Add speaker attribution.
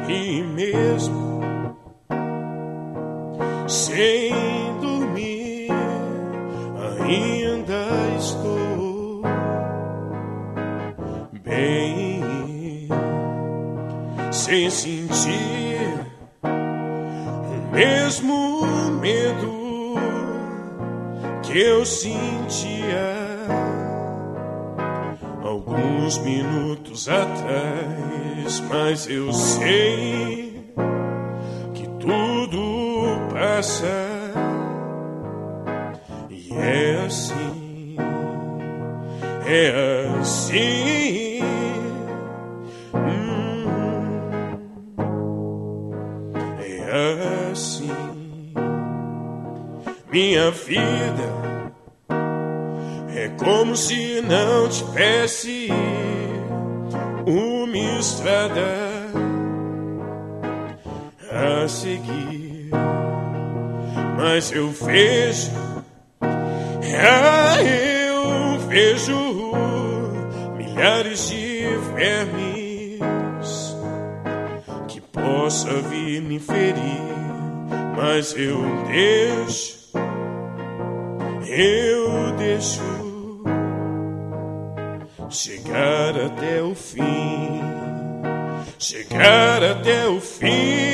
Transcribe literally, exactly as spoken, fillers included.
Speaker 1: e mesmo sem dormir ainda estou bem, sem sentir o mesmo medo que eu sentia alguns minutos atrás, mas eu sei que tudo passa e é assim, é assim. Hum, é assim. Minha vida é como se não tivesse uma estrada a seguir, mas eu vejo, ah, eu vejo milhares de vermes que possa vir me ferir, mas eu deixo, eu deixo chegar até o fim, chegar até o fim.